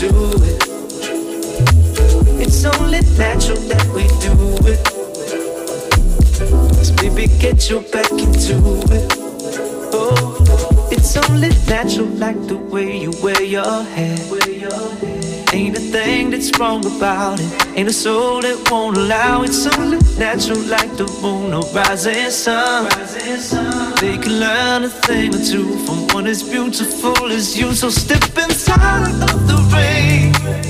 do it. It's only natural that we do it. So baby, get your back into it. Oh, it's only natural like the way you wear your hair. Ain't a thing that's wrong about it. Ain't a soul that won't allow it. It's only natural like the moon or rising sun. They can learn a thing or two from one as beautiful as you. So step inside of the rain.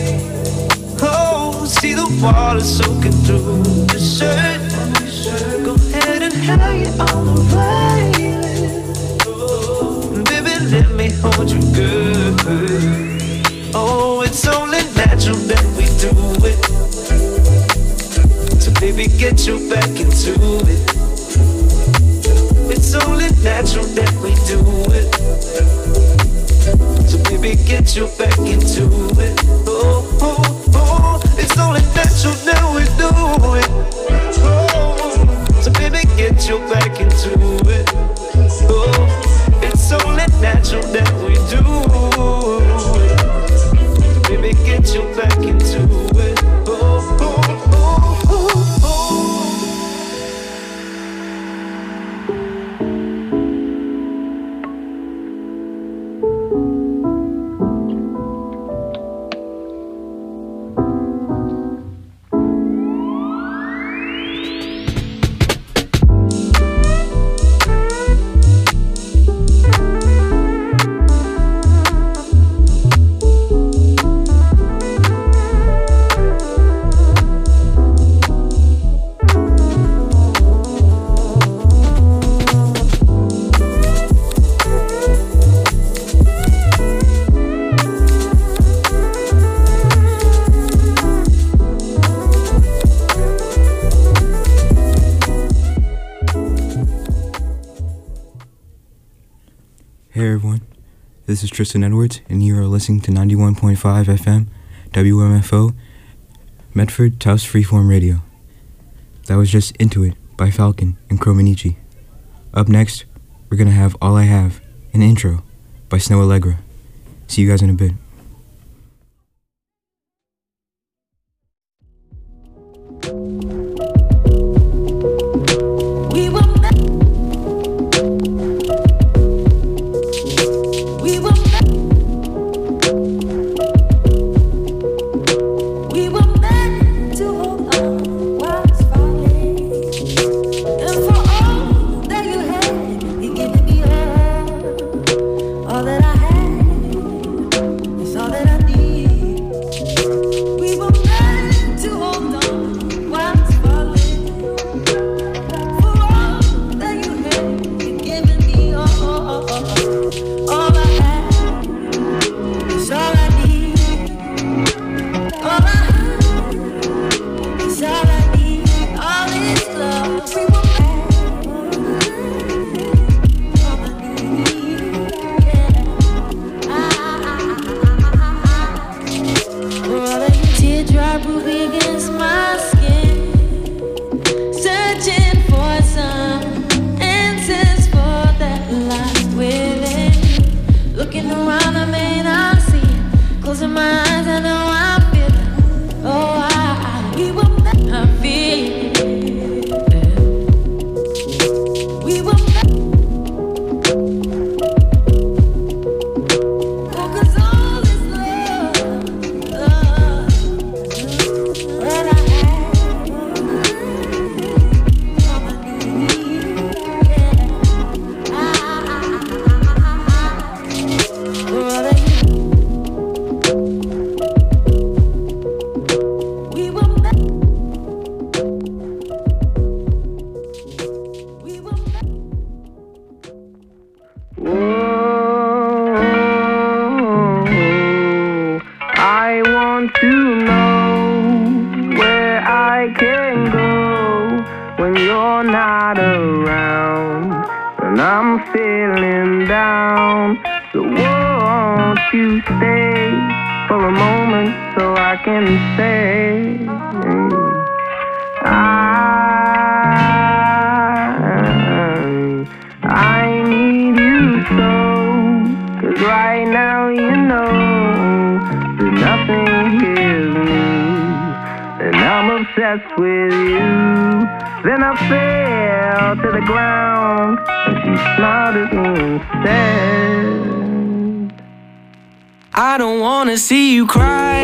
Oh, see the water soaking through the shirt. Go ahead and hang it on the railing. Baby, let me hold you good. Oh, it's only natural that we do it. So baby, get your back into it. It's only natural that we do it. So baby, get your back into it. Oh, oh, oh, it's only natural that we do it. Oh, so baby, get your back into it. Oh, it's only natural that we do it. Baby, get your back into it. Oh, oh, oh, oh, Hey everyone, this is Tristan Edwards, and you are listening to 91.5 FM, WMFO, Medford Taos Freeform Radio. That was just Into It by Falcon and Chromanichi. Up next, we're going to have All I Have, an intro by Snow Allegra. See you guys in a bit. Right now, you know, there's nothing obsessed with you. Then I fell to the ground, and she smiled at me instead. I don't wanna see you cry.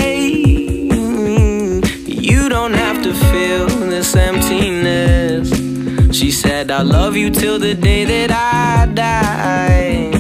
You don't have to feel this emptiness. She said, I love you till the day that I die.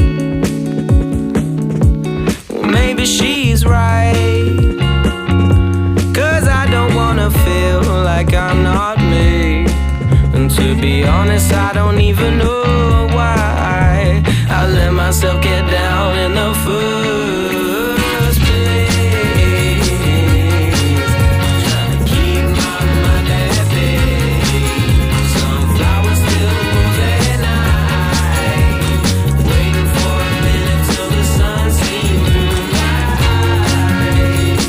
Well, maybe she's right, 'cause I don't wanna feel like I'm not me. And to be honest, I don't even know why I let myself get down in the first place. Trying to keep my mind at bay. Sunflowers still move at night. Waiting for a minute till the sun seems through my eyes.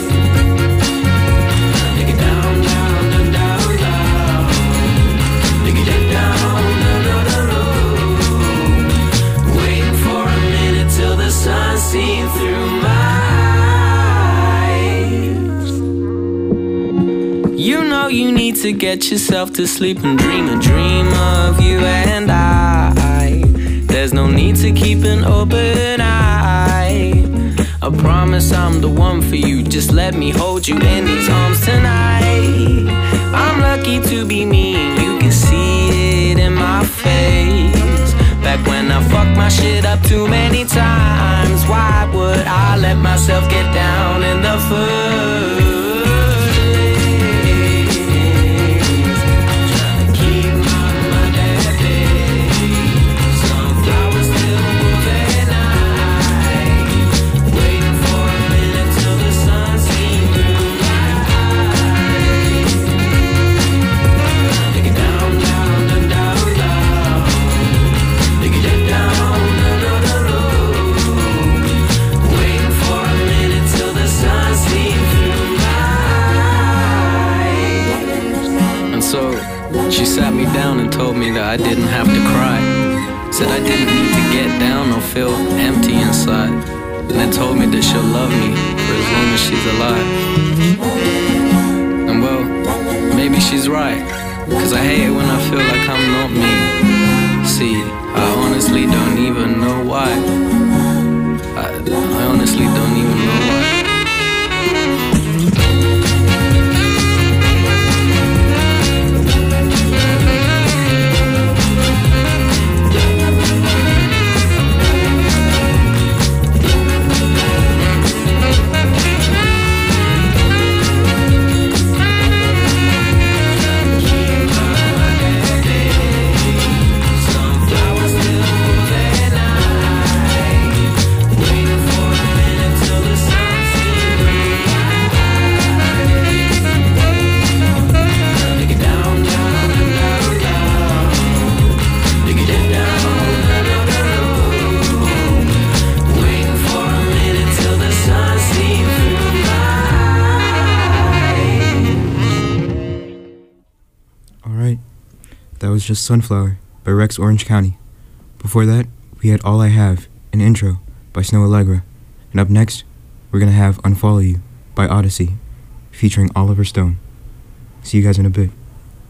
Take it down, down, down, down, down. Take it down, down, down, down, down. Waiting for a minute till the sun seems through my eyes. You know you need to get yourself to sleep and dream a dream of you and I. There's no need to keep an open eye. I promise I'm the one for you. Just let me hold you in these arms tonight. I'm lucky to be me, and you can see it in my face. Back when I fucked my shit up too many times, why would I let myself get down in the first place? Trying to keep my mind at bay. Sunflowers still move at night. Waiting for a minute till the sun seems through my eyes. Take it down, down, down, down, down. Take it down, down, down, down, down. Waiting for a minute till the sun seems through my eyes. And so she sat me down and told me that I didn't have to cry. Said I didn't need to get down or feel empty inside. And then told me that she'll love me for as long as she's alive. And well, maybe she's right, 'cause I hate it when I feel like I'm not me. See, I honestly don't even know why. I honestly don't even know why. Sunflowers still move at night. Waiting for a minute till the sun seems through my eyes. Take it down, down, down, down, down. Take it down, down, down, down. Waiting for a minute till the sun seems through my eyes. Alright, that was just Sunflower by Rex Orange County. Before that, we had All I Have, an intro by Snow Allegra. And up next, we're gonna have Unfollow You by Odyssey, featuring Oliver Stone. See you guys in a bit.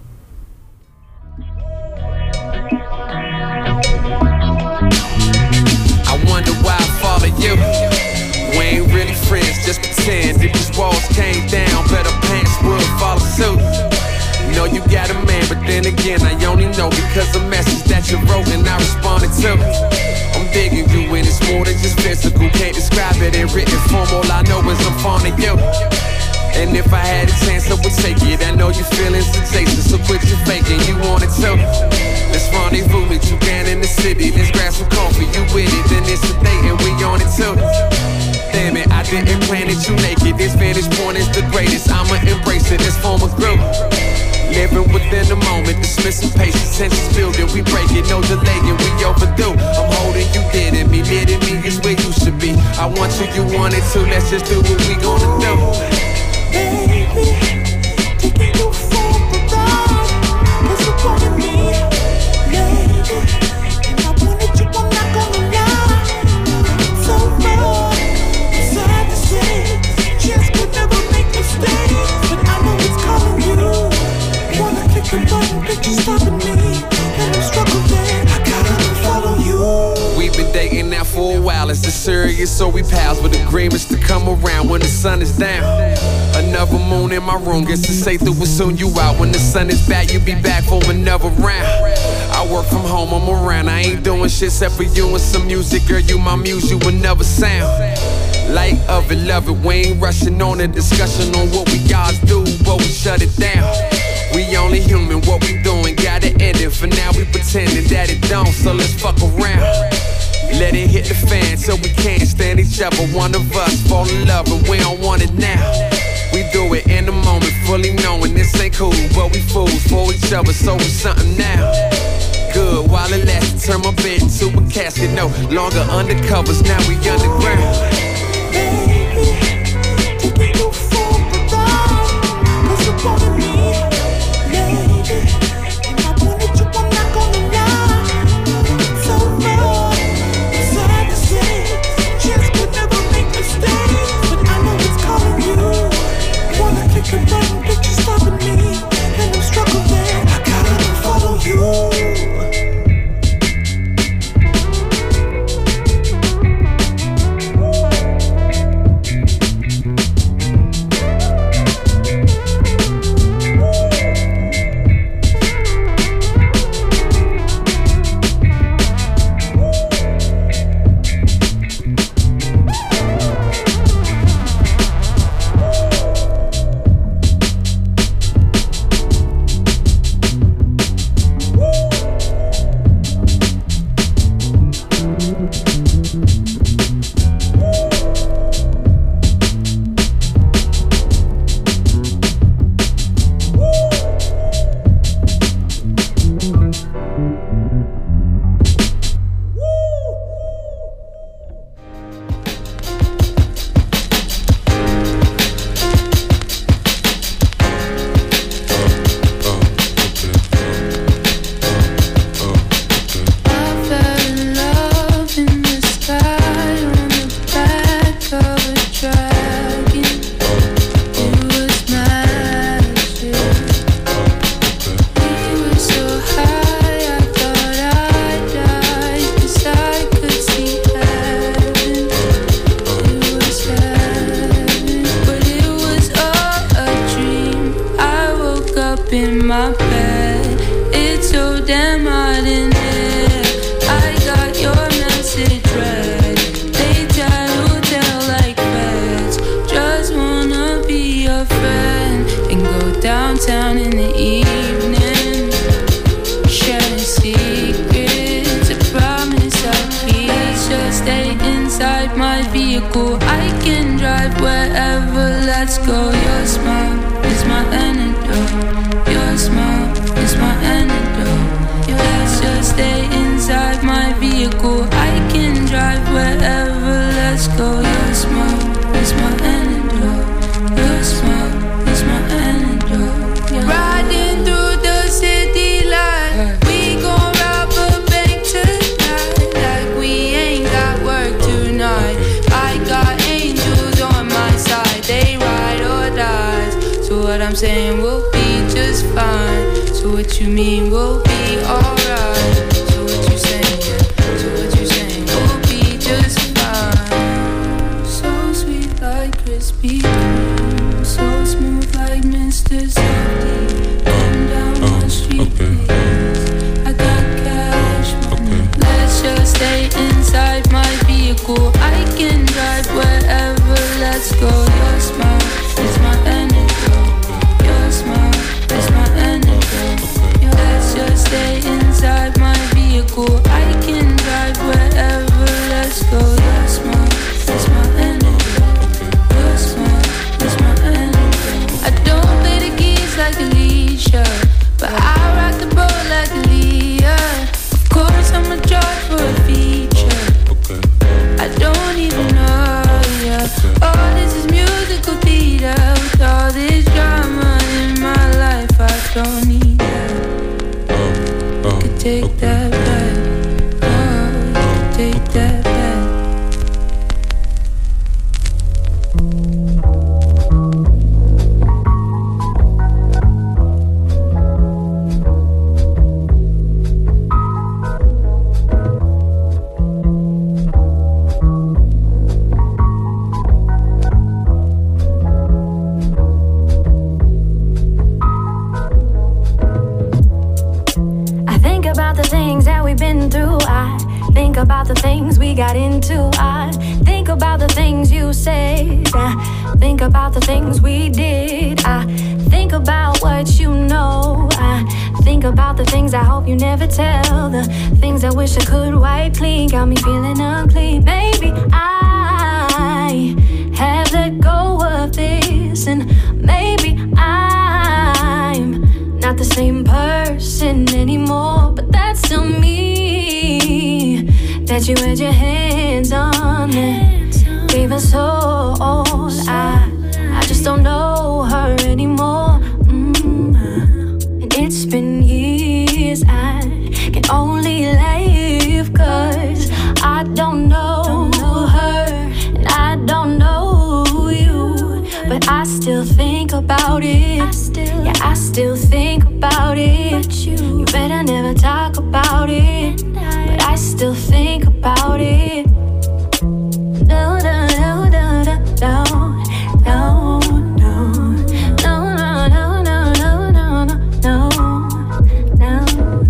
I wonder why I follow you. We ain't really friends, just pretend. If these walls came down, better pants would follow suit. Know you got a man, but then again, I only know because of message that you wrote and I responded to. I'm digging you and it's more than just physical. Can't describe it in written form, all I know is I'm fond of you. And if I had a chance, I would take it. I know your feelings are chasing, so quit your faking. You want it too. Let's rendezvous, meet you down in the city. Let's grab some coffee, you with it, then it's a date and we on it too. Damn it, I didn't plan it, you naked. This vantage point is the greatest. I'ma embrace it, let's form a group. Living within the moment, dismissing patience, tensions building, we break it, no delaying, we overdue. I'm holding you dear to me, near to me is where you should be. I want you, you want it too, let's just do what we gonna do. Baby, taking you for the ride, 'cause you wanted me, lady, and I wanted you, I'm not gonna lie. So wrong, sad to say, chance could never make me stay, but I know it's calling you. famous to come around when the sun is down. Another moon in my room, guess to say through it soon you out. When the sun is back, you be back for another round. I work from home, I'm around. I ain't doing shit except for you and some music. Girl, you my muse, you will never sound. Light of it, love it, we ain't rushing on a discussion on what we guys do, but we shut it down. We only human, what we doing, gotta end it. For now we pretending that it don't, so let's fuck around. Let it hit the fan so we can't stand each other. One of us fall in love and we don't want it now. We do it in the moment, fully knowing this ain't cool, but we fools for each other, so it's something now. Good, while it lasts, turn my bed into a casket. No longer undercovers, now we underground. Taking you for a ride, 'cause you wanted me, lady, and I wanted you, I'm not gonna lie. It's so wrong, it's sad to say, chance could never make mistakes, but I know it's calling you. Wanna take a run, but you're stopping me, and I'm struggling, I gotta follow you. I don't even know about the things we got into. I think about the things you said. I think about the things we did. I think about what you know. I think about the things I hope you never tell. The things I wish I could wipe clean. Got me feeling unclean. Maybe I have let go of this, and maybe I'm not the same person anymore. But that's still me that you had your hands on and gave us all. I just don't know her anymore. And it's been years. I can only laugh 'cause I don't know her and I don't know you. But I still think about it. I still think about it. You better never talk about it. But I still think about it. No, no, no, no, no, no, no, no, no, no, no, no, no, no, no,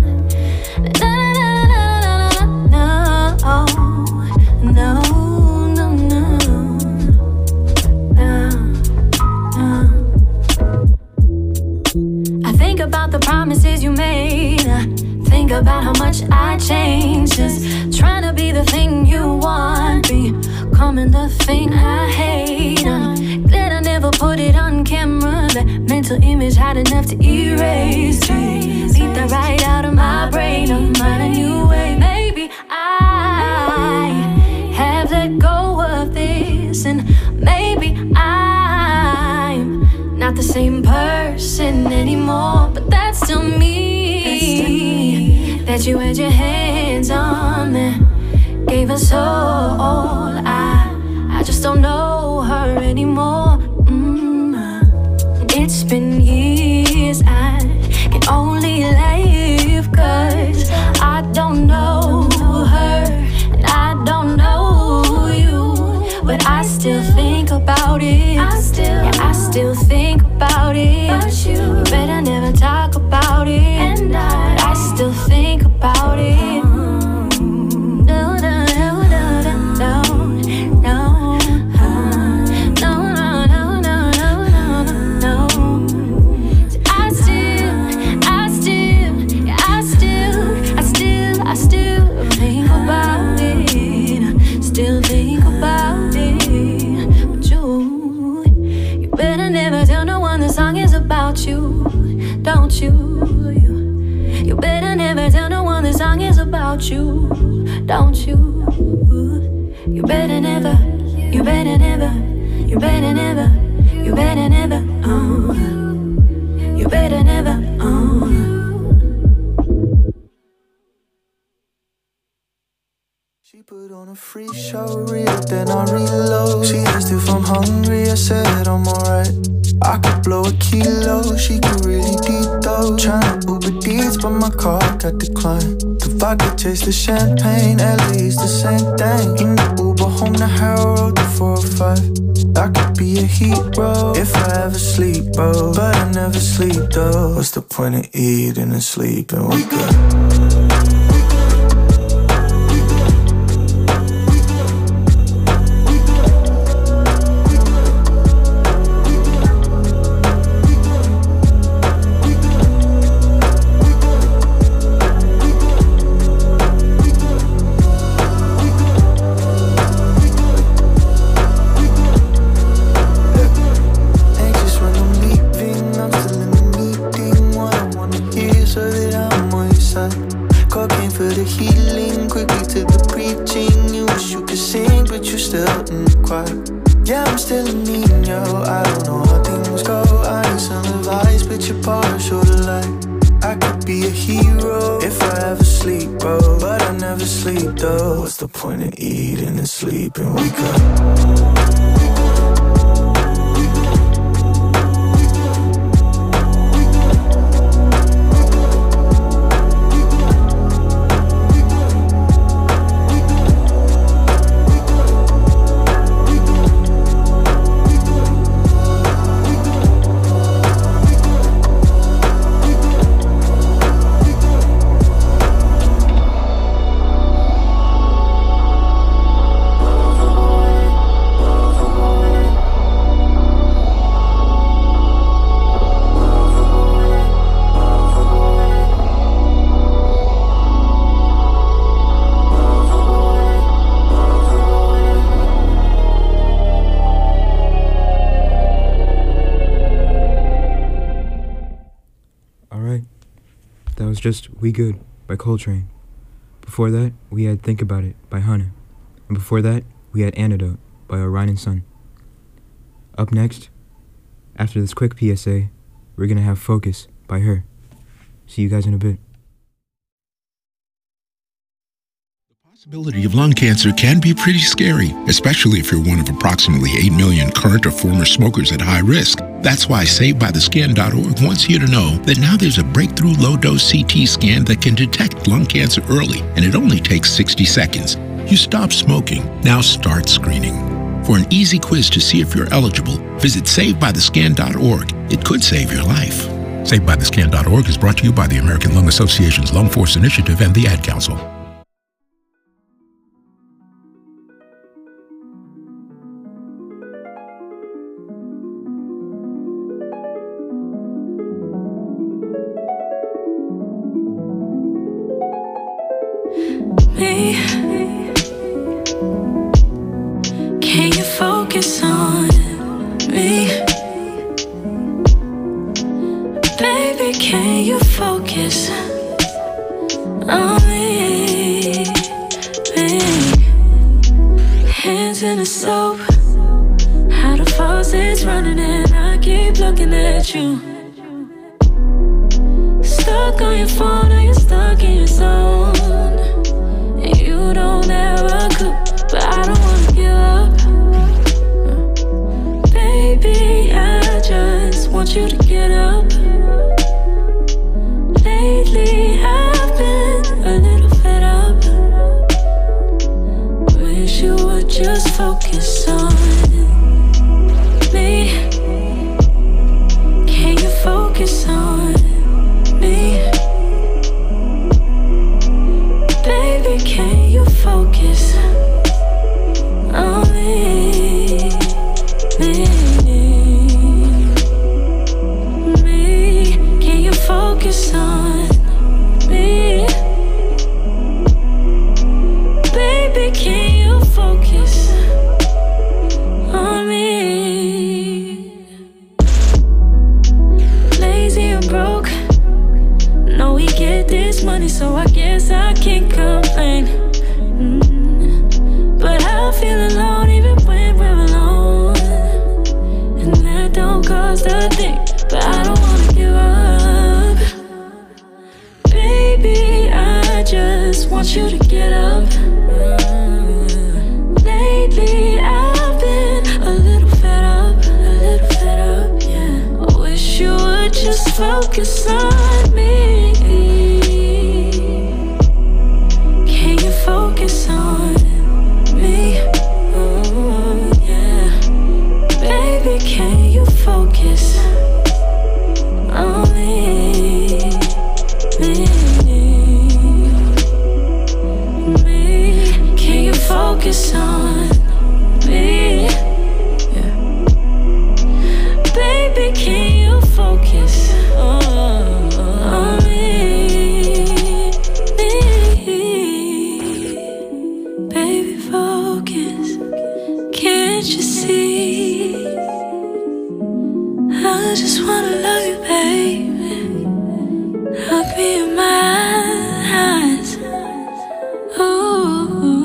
about the promises you made. Think about how much I changed. Just trying to be the thing you want, becoming the thing I hate. I'm glad I never put it on camera. That mental image had enough to erase. Beat that right out of my brain. I'm on a new way. Maybe I have let go of this, and maybe I'm not the same person anymore. But that's still me that you had your hands on and gave us all. I just don't know her anymore. It's been years. I can only laugh 'cause I don't know her and I don't know you. But I still think about it. I still think about it. But you better never talk about it. And I still think about it. No, no, no, no, no, no, no, no, no, no, no, no. I still think about it. Still think about it. But you better never tell no one the song is about you. Don't you? You better never tell no one the song is about you. Don't you? You better never. You better never. You better never. You better never. You better never. She put on a free show reel, then I reload. She asked if I'm hungry, I said I'm alright. I could blow a kilo, she could really deep though. Tryna Uber Eats, but my card got declined. The vodka tastes the champagne, Ellie's the same thing. In the Uber home to Harold, the 405. I could be a hero if I ever sleep, bro. But I never sleep though. What's the point of eating and sleeping? We good. The point of eating and sleeping, we got. was just We Good by Coltrane. Before that, we had Think About It by Hunter. And before that, we had Antidote by Orion and Sun. Up next, after this quick PSA, we're gonna have Focus by Her. See you guys in a bit. The possibility of lung cancer can be pretty scary, especially if you're one of approximately 8 million current or former smokers at high risk. That's why SaveByTheScan.org wants you to know that now there's a breakthrough low-dose CT scan that can detect lung cancer early, and it only takes 60 seconds. You stop smoking, now start screening. For an easy quiz to see if you're eligible, visit SaveByTheScan.org. It could save your life. SaveByTheScan.org is brought to you by the American Lung Association's Lung Force Initiative and the Ad Council. Me, can you focus on me? Baby, can you focus on me? Hands in the soap, how the faucet's running and I keep looking at you. Stuck on your phone or you're stuck in your zone. You don't have a clue, but I don't wanna give up. Baby, I just want you to get up. Lately, I've been a little fed up. Wish you would just focus on me. Can you focus on me? Baby, can you focus on me? Me, can you focus on me? Baby, can you focus on me? Lazy and broke, know we get this money, so I guess I can't complain. But I feel alone even when we're alone, and that don't cost a thing, but I don't wanna give up. Baby, I just want you to get up. Lately, I've been a little fed up, yeah. I wish you would just focus on me. Can you focus on me? Oh, yeah. Baby, can you focus on me? Can you focus on me? Yeah. Baby, can you focus on me? Baby, focus. Can't you see? I just wanna love you, baby. Look me in my eyes. Ooh.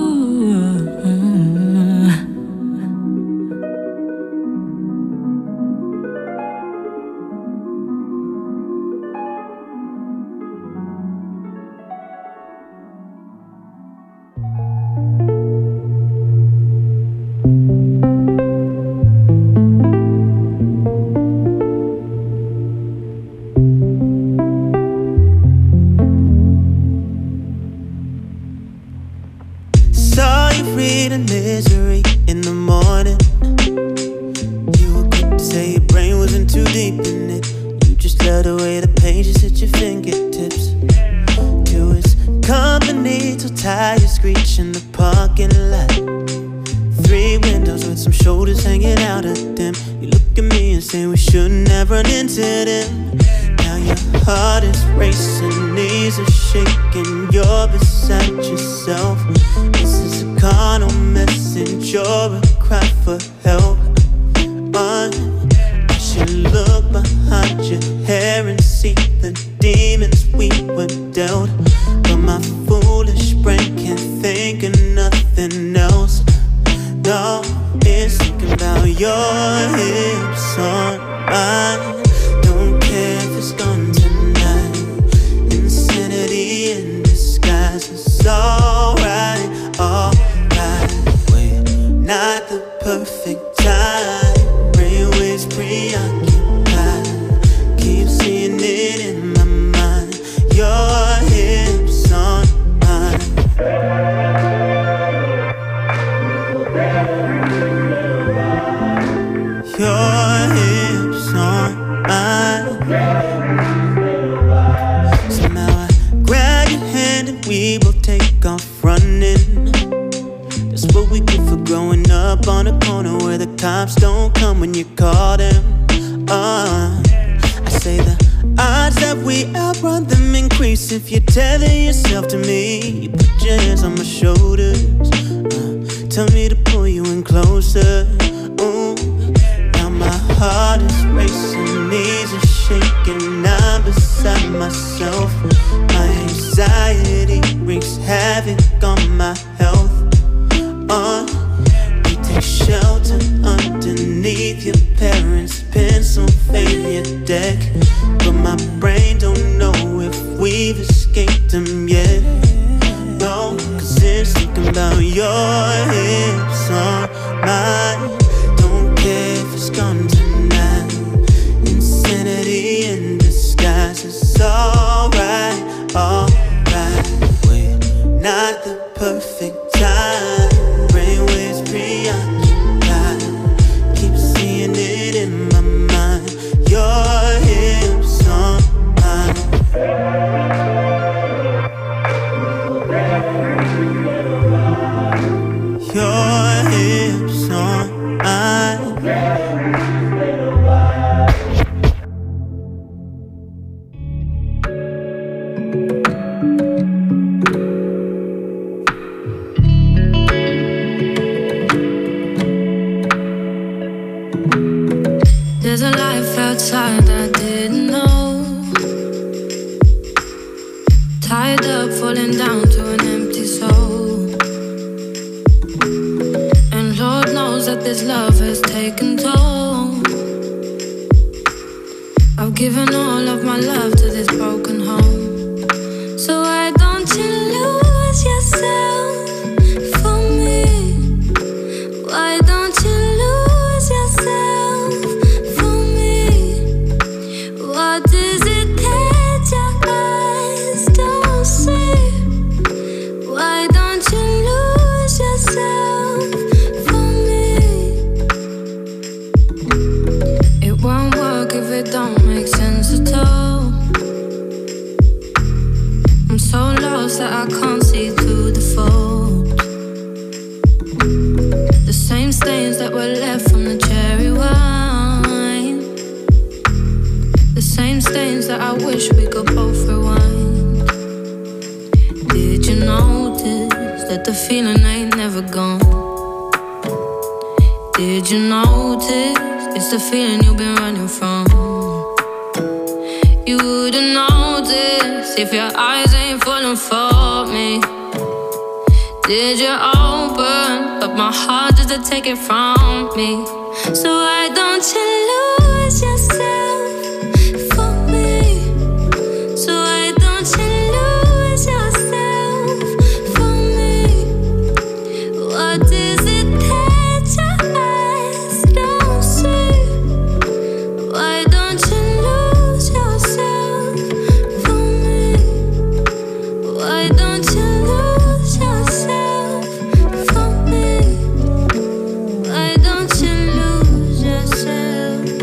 Saw you reading Misery in the morning. You were quick to say your brain wasn't too deep in it. You just loved the way the pages hit your fingertips. To his company till tires screech in the parking lot. 3 windows with some shoulders hanging out of them. You look at me and say we shouldn't have run into them. Now your heart is racing, knees are shaking, you're beside yourself. This is a carnal message, you're a cry for help. I should look behind your hair and see the demons we would your hips on mine. Somehow I grab your hand and we both take off running. That's what we get for growing up on a corner where the cops don't come when you call them. I say the odds that we outrun them increase if you tether yourself to me. You put your hands on my shoulders, tell me to pull you in closer. Ooh, now my heart is racing, knees are shaking, I'm beside myself. My anxiety wreaks havoc on my health. We take shelter underneath your parents' Pennsylvania deck, but my brain don't know if we've escaped them yet. No, 'cause it's thinking about your hips on mine. Don't care if it's gone tonight. Insanity in disguise. It's alright, alright. We're not the perfect time. Brainwaves preoccupied. Keep seeing it in my mind. Your hips on mine. Your hips on mine. There's a life outside I didn't know. Tied up, falling down to an empty soul. And Lord knows that this love has taken toll. I've given all of my love to this broken home. So why don't you lose yourself for me? Why don't you lose yourself for me? What is it that your eyes don't see? Why don't you lose yourself for me? It won't work if it don't make sense at all. I'm so lost that I can't see through the fold. The same stains that were left from the cherry wine, the same stains that I wish we could both rewind. Did you notice that the feeling ain't never gone? Did you notice it's the feeling you've been running from? You wouldn't notice if your eyes ain't falling for me. Did you open up my heart just to take it from me? So why don't you lose yourself for me? So why don't you lose yourself for me? What is it that your eyes don't see? Why don't you lose yourself for me? Why don't you lose yourself for me? Why don't you lose yourself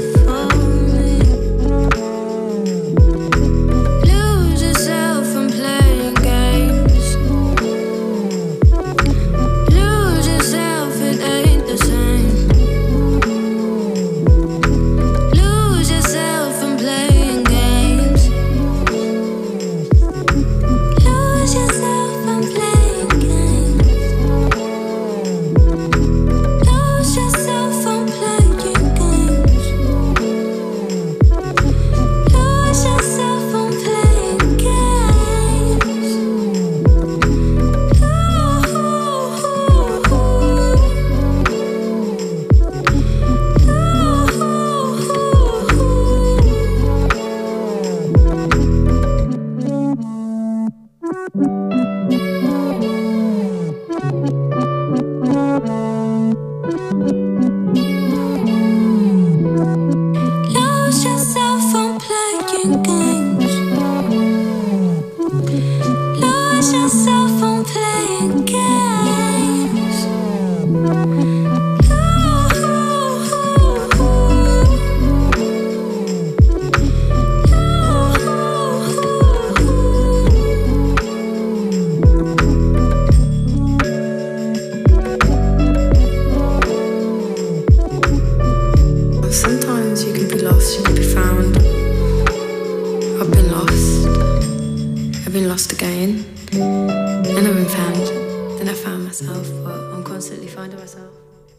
Sometimes you can be lost, you can be found. I've been lost. I've been lost again. And I've been found. Then I found myself, but I'm constantly finding myself.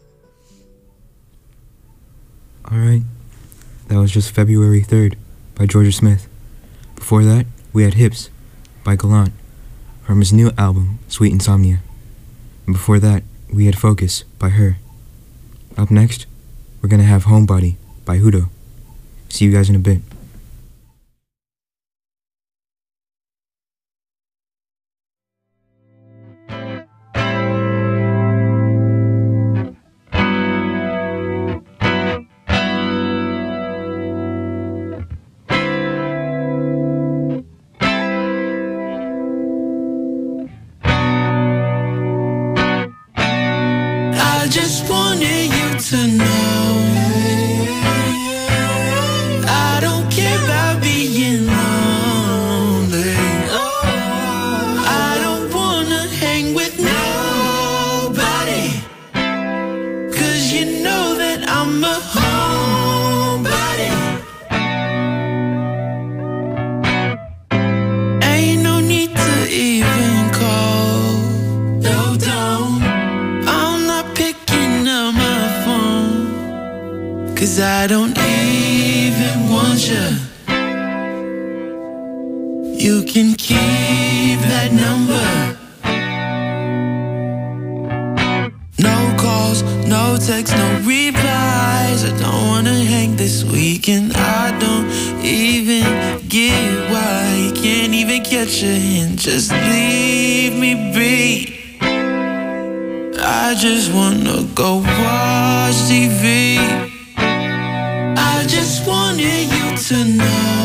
Alright, that was just February 3rd by Georgia Smith. Before that, we had Hips by Gallant from his new album, Sweet Insomnia. And before that, we had Focus by Her. Up next, we're gonna have Homebody by Hudo. See you guys in a bit. I just wanted you to know I don't care about being lonely. I don't wanna hang with nobody, 'cause you know that I'm a homebody. Ain't no need to even call. No, don't. I'm not picking up my phone, 'cause I don't even want you. You can keep that number. No calls, no texts, no replies. I don't wanna hang this weekend. I don't even get why you can't even catch a hint. Just leave me be. I just wanna go watch TV. I just wanted you to know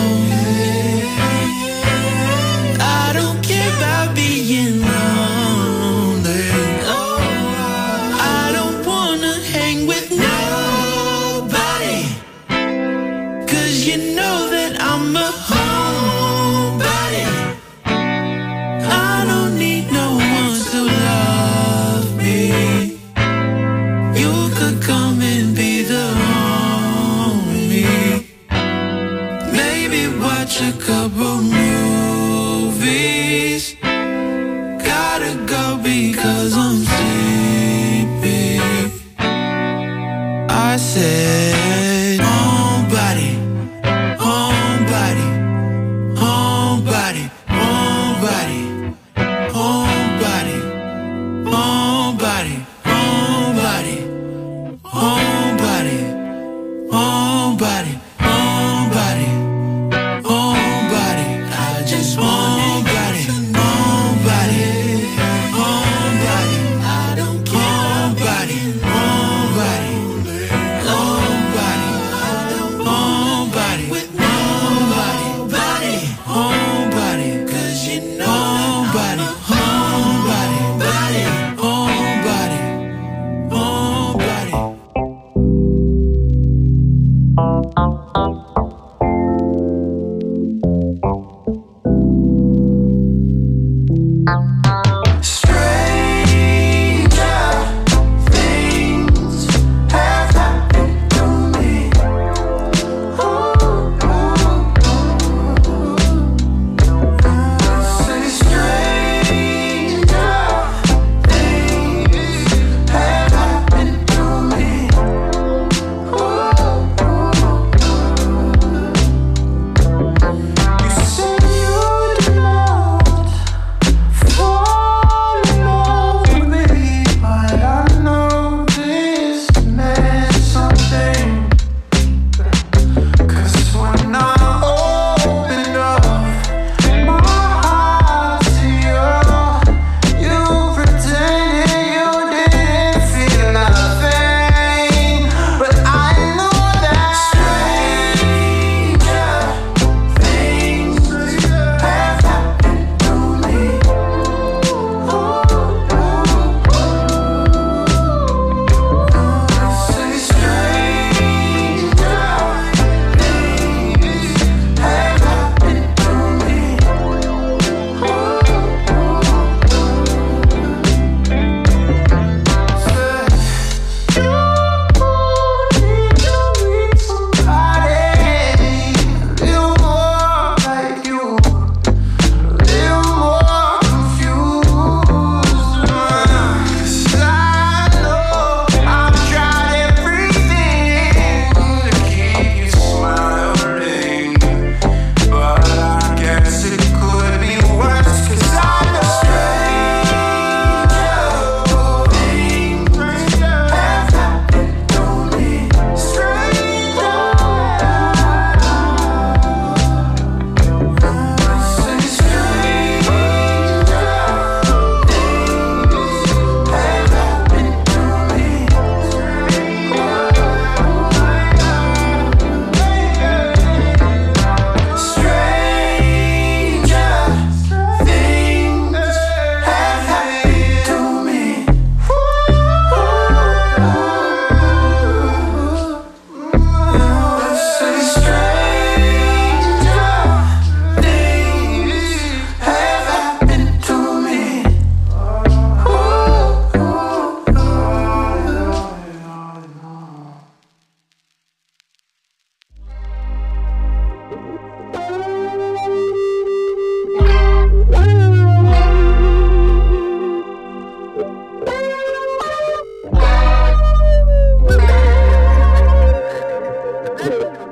I don't care about being lonely. I don't wanna hang with nobody, 'cause you know that I'm a homebody. I don't need no one to love me. You could come and be the homie. Maybe watch a couple movies. Gotta go because I'm sleepy. I said homebody, homebody, homebody, homebody, homebody, homebody, homebody, homebody, homebody, homebody, homebody. I just homebody, homebody, homebody. I don't care. Homebody, homebody, homebody. I don't homebody with nobody, homebody, 'cause you know homebody, homebody, body, homebody, homebody. Stranger things have happened to me. Say stranger things have happened to me.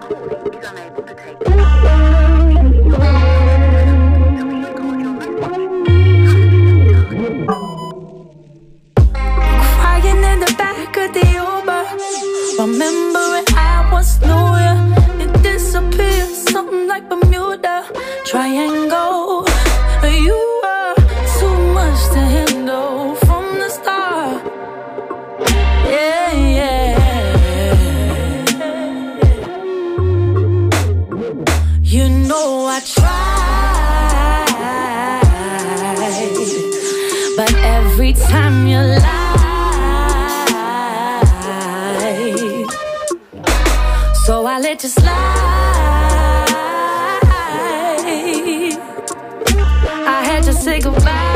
Crying in the back of the Uber, remembering I once knew you. It disappeared, something like Bermuda Triangle. You were too much to handle from the start. Yeah, yeah. You know I tried, but every time you lied, so I let you slide. I had to say goodbye.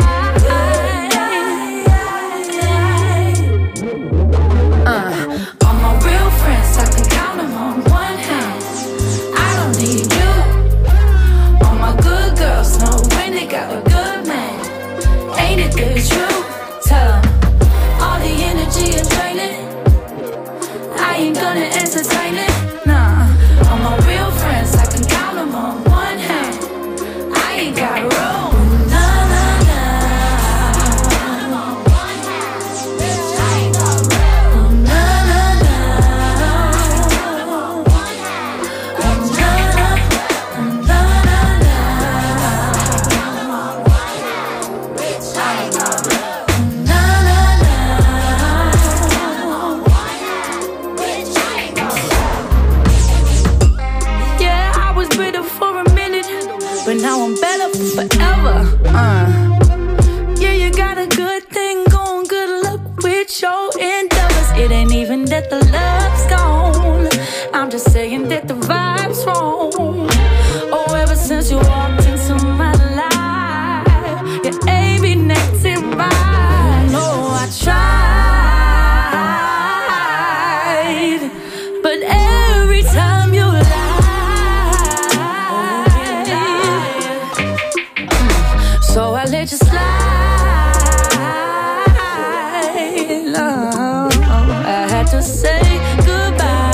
All my real friends, I can count them on one hand. I don't need you. All my good girls know when they got a good man. Ain't it the truth? Tell them all the energy is draining. I ain't gonna entertain it. Nah, all my real friends, I can count them on one hand. I ain't got room. Nah, nah, nah. But now I'm better for forever. Yeah, you got a good thing going. Good luck with your endeavors. It ain't even that the love's gone. I'm just saying that the vibe's wrong. Oh, ever since you walked into my life, you ain't been acting right. No, I tried, but every time you lie, so I let you slide. Oh, I had to say goodbye.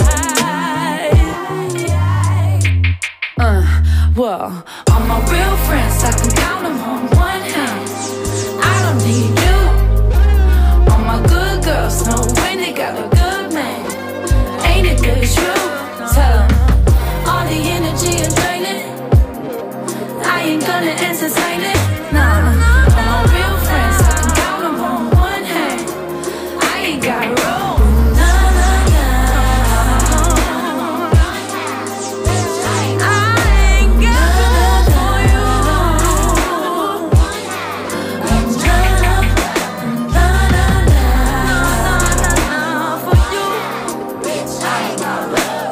Well, all my real friends, I can count them on one hand. I don't need you. All my good girls know when they got a good man. Ain't it the truth? Tell them all the energy is draining. I ain't gonna entertain it. Nah, all my real friends, I can count them on one hand. I ain't got room. Nah, nah, nah. I ain't got room for you. For you. I ain't got room.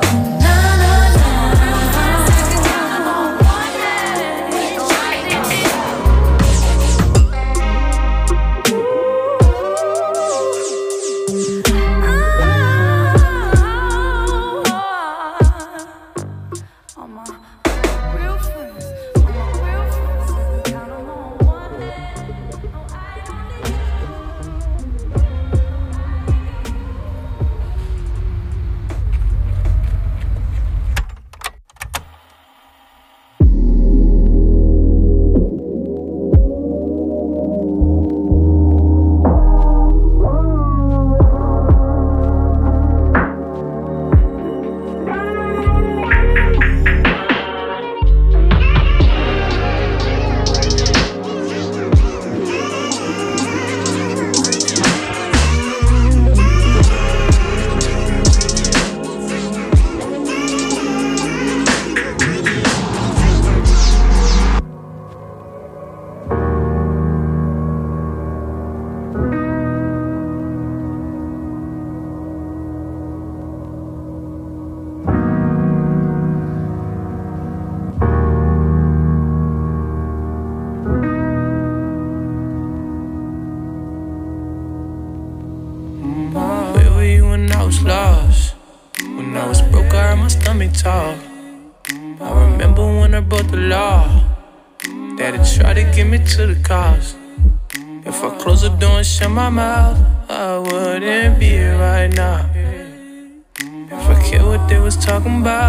stomach talk. I remember when I broke the law. Daddy tried to get me to the cops. If I close the door and shut my mouth, I wouldn't be here right now. If I cared what they was talking about,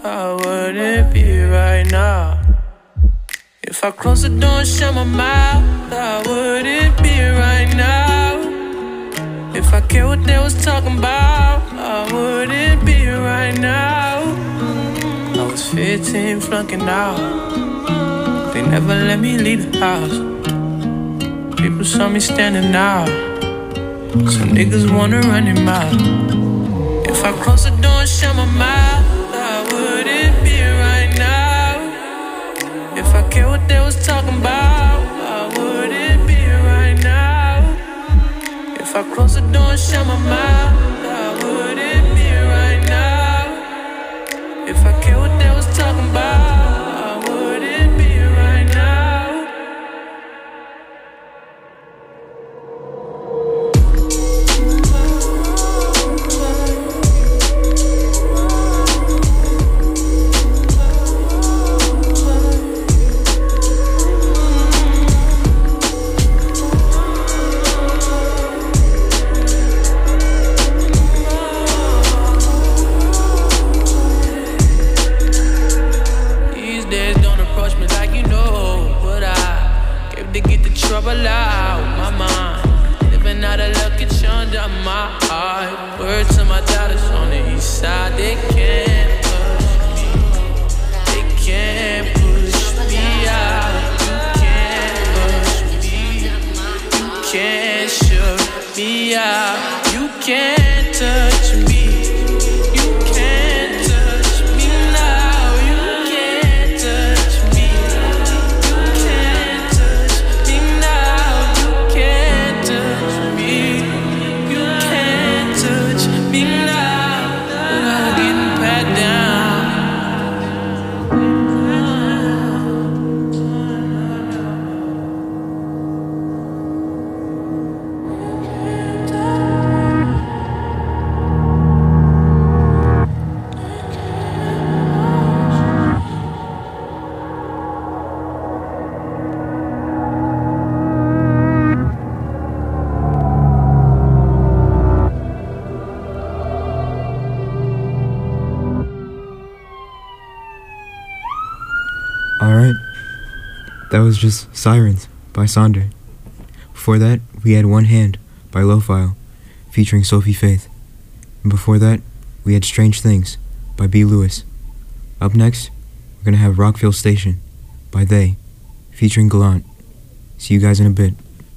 I wouldn't be right now. If I close the door and shut my mouth, I wouldn't be right now. If I care what they was talking about, I wouldn't be right now. I was 15 flunking out. They never let me leave the house. People saw me standing out. Some niggas wanna run their mouth. If I close the door and shut my mouth, I wouldn't be right now. If I care what they was talking about, I wouldn't be right now. If I close the door and shut my mouth, I wouldn't be right now. If I care what they was talking about, I wouldn't be right now. Trouble out my mind, living out of luck, it's under my heart. Word to my daughters on the east side, they can't push me, they can't push me out. You can't push me, you can't shut me out. You can't touch me, you can't touch me now. You can't touch me, you can't touch me now. You can't touch me, you can't touch me now. Without getting pat down. Alright, that was just Sirens by Sonder. Before that, we had One Hand by Lo-File, featuring Sophie Faith. And before that, we had Strange Things by B. Lewis. Up next, we're gonna have Rockville Station by They, featuring Gallant. See you guys in a bit.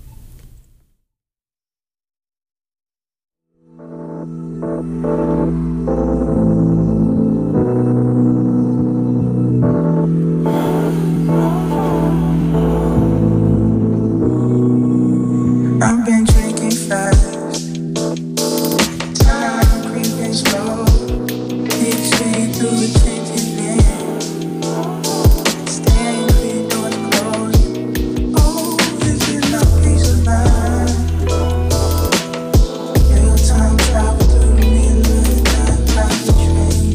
I've been drinking fast, time creeping slow, mixing through the tinted lens, staying clear doors closed. Oh, this is my peace of mind. Real time travel through the middle of the night like a train.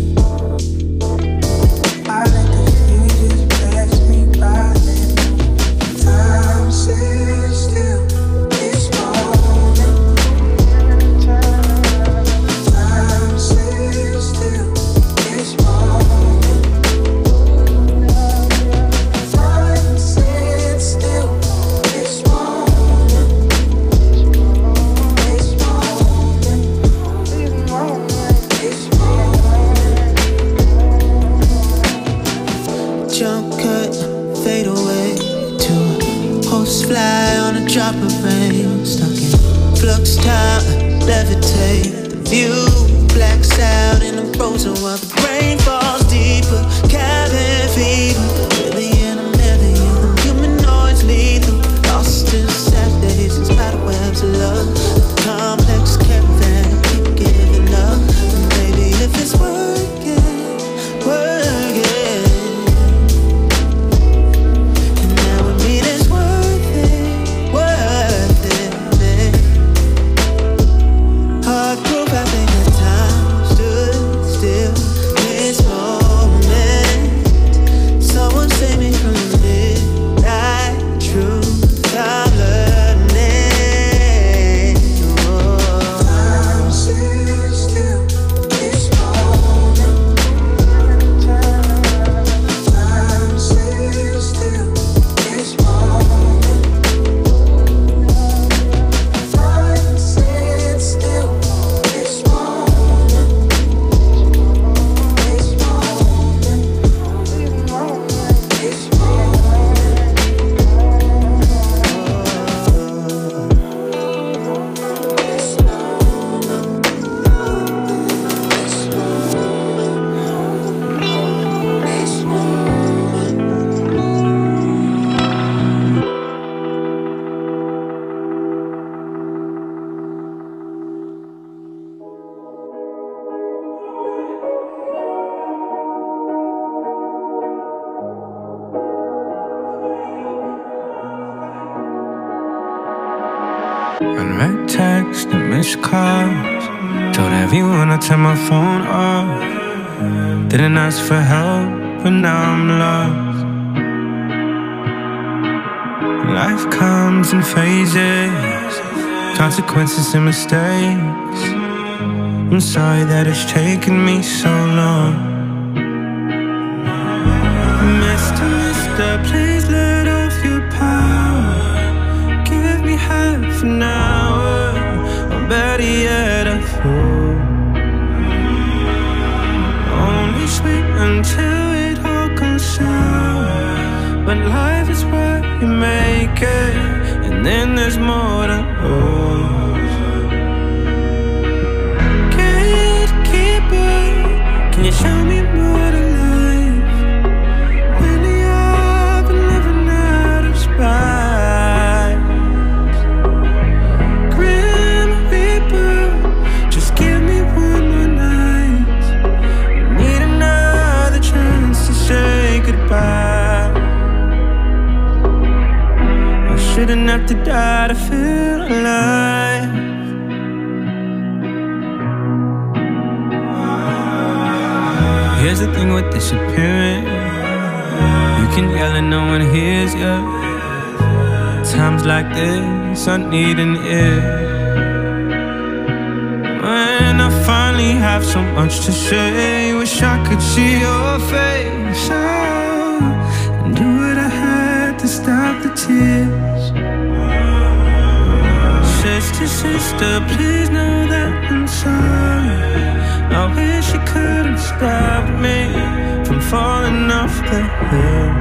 I let the fear just pass me by. Then time says still. Jump cut, fade away to a post fly on a drop of rain. Stuck in flux top, levitate. The view blacks out in the frozen while the brain falls deeper. Cabin fever, really in a million. Humanoids lethal, lost in sad days and spider webs of love. Complex caravan, keep giving up. And maybe if it's working, working. Hard proof, I think that time stood still. It's more. texts and missed calls. Told everyone I turned my phone off. Didn't ask for help, but now I'm lost. Life comes in phases, consequences and mistakes. I'm sorry that it's taken me so long. Mister, please let off your power. Give me half an hour, or better yet, a full. Only sweet until it all goes sour. But life is what you make it, and then there's more to lose. Gatekeeper, can you show me more to life? Lately I've been living out of spite. Grim Reaper, just give me one more night. I need another chance to say goodbye. I shouldn't have to die to feel alive. Here's the thing with disappearing, you can yell and no one hears you. Times like this, I need an ear. When I finally have so much to say, wish I could see your face, oh, and do what I had to stop the tears. Sister, please know that I'm sorry. I wish you could have stopped me from falling off the hill.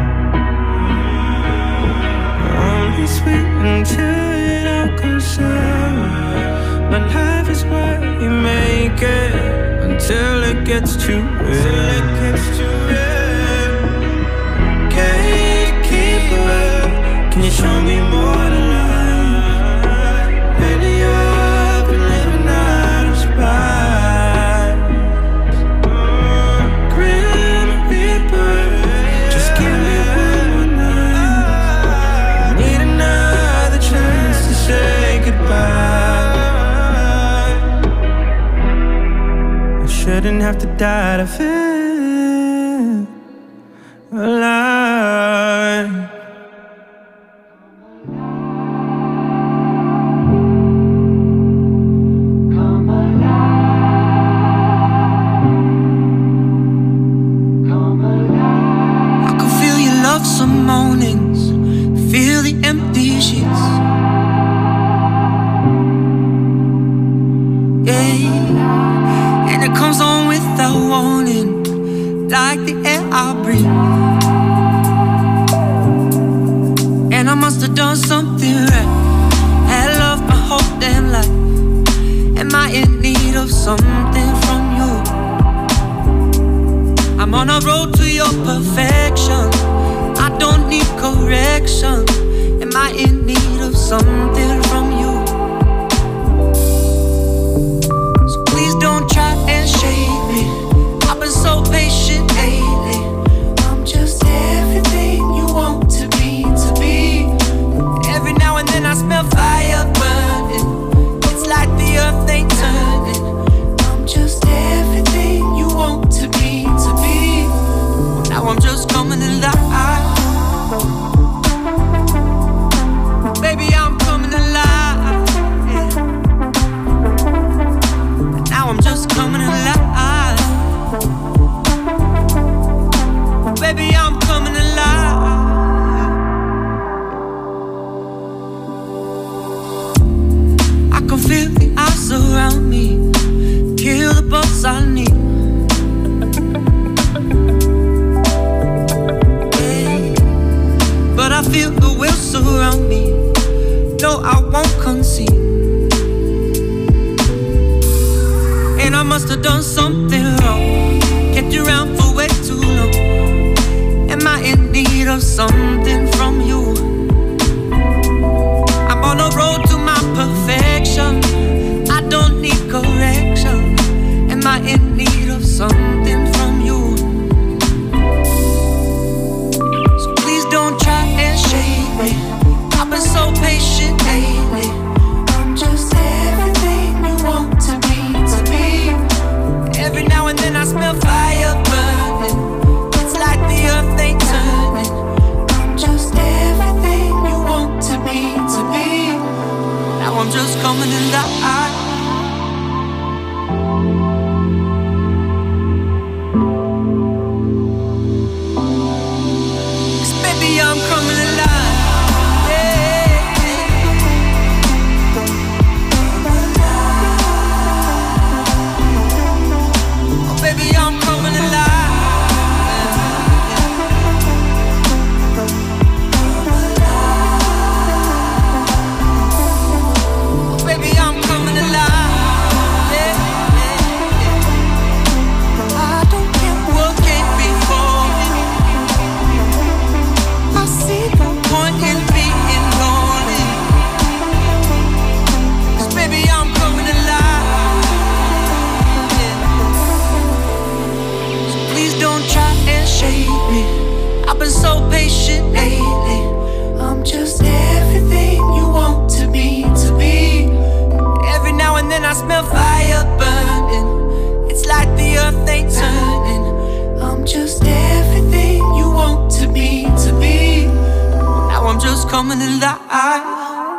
Only sweet until it all goes sour. But life is what you make it, until it gets too real. Gatekeeper, can you show me more to life? Lately I've been living out of spite. Grim Reaper, just give me one more night. I need another chance to say goodbye. I shouldn't have to die to feel alive. Some mornings, feel the empty sheets. Yeah, and it comes on without warning, like the air I breathe. And I must have done something right. Had love my whole damn life. Am I in need of something from you? I'm on a road to your perfection. I don't need correction. Am I in need of something from you? So please don't try and shake me. I've been so patient lately. I'm just everything you want to be, to be. Every now and then I smell fire burning. It's like the earth ain't turning. I'm just everything you want to be, to be. Now I'm just coming alive. Baby, I'm coming alive, yeah. Now I'm just coming alive. Baby, I'm coming alive. I can feel the ice around me, kill the bugs I need. But I feel the will surround me. No, I won't concede. And I must have done something wrong, kept you around for way too long. Am I in need of something from you? I'm on a road to my perfection. I don't need correction. Am I in need of something from you? So please don't try and shake me. I've been so patient lately. I'm just everything shake me. I've been so patient lately. I'm just everything you want to be, to be. Every now and then I smell fire burning. It's like the earth ain't turning. I'm just everything you want to be, to be. Now I'm just coming alive.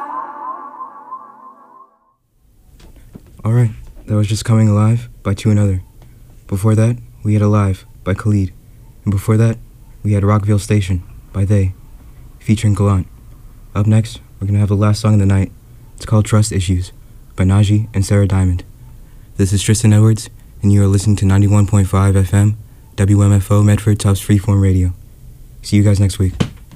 Alright, that was just Coming Alive by To Another. Before that, we had Alive by Khalid. And before that, we had Rockville Station by They, featuring Gallant. Up next, we're going to have the last song of the night. It's called Trust Issues by Najee and Sarah Diamond. This is Tristan Edwards, and you are listening to 91.5 FM, WMFO Medford Tufts Freeform Radio. See you guys next week.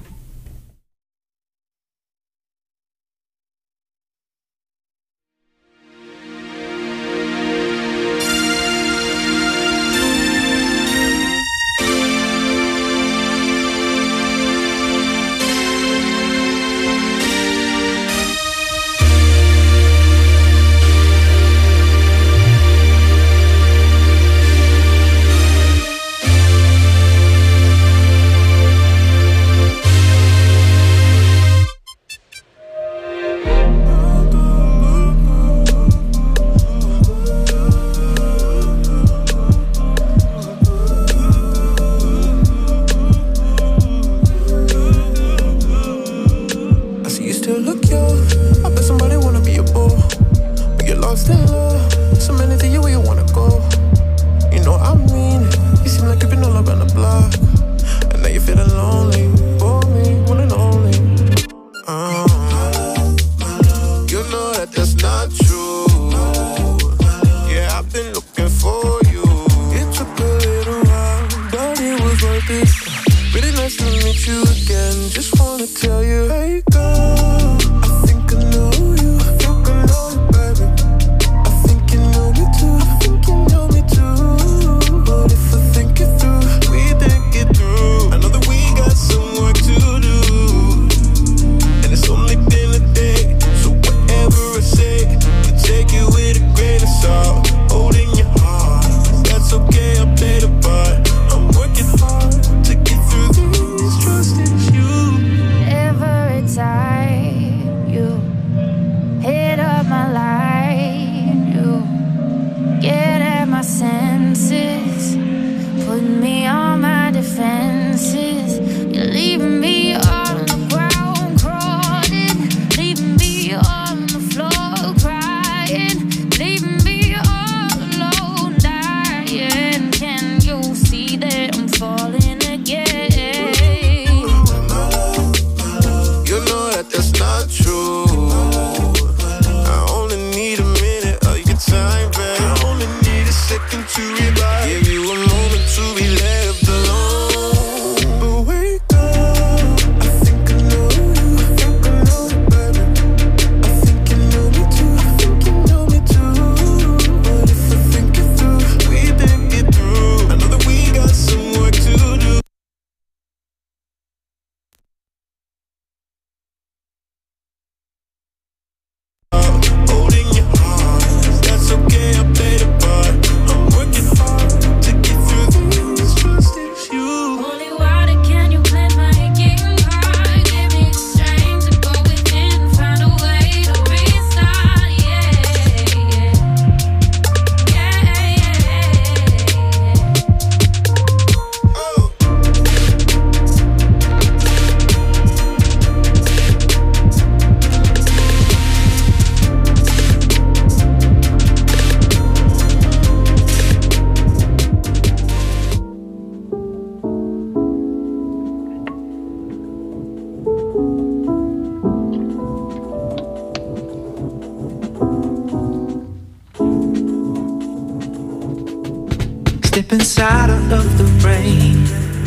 Step inside of the rain.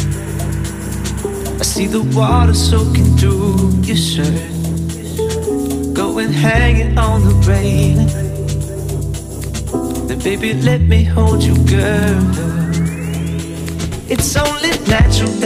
I see the water soaking through your shirt. Go and hang it on the railing. Then baby let me hold you, girl. It's only natural that